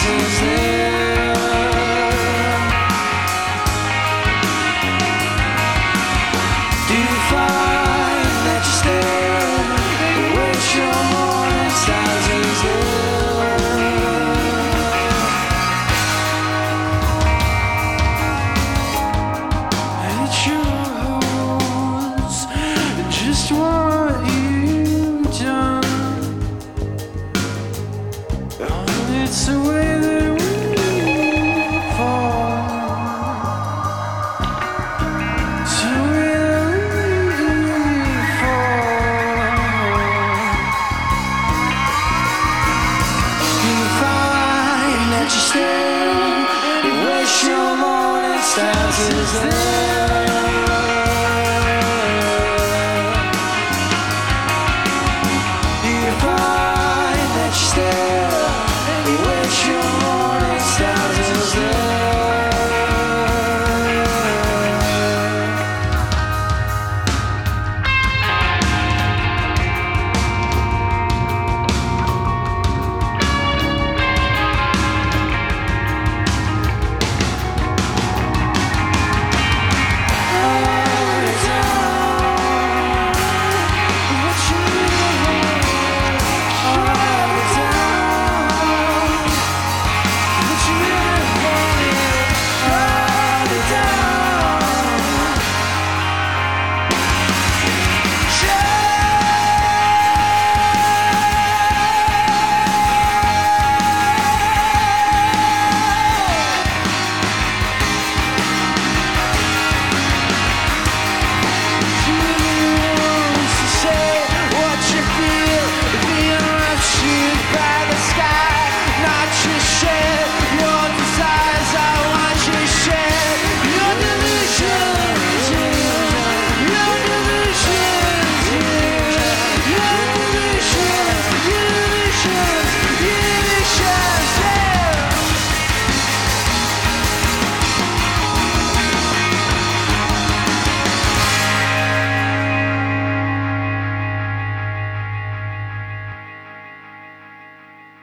is there. Do you find that you stare and wish your morning stars is there? It shows just what you've done. It's the way that we fall. It's the way that we fall. You find that you stay and wish your morning stars is there.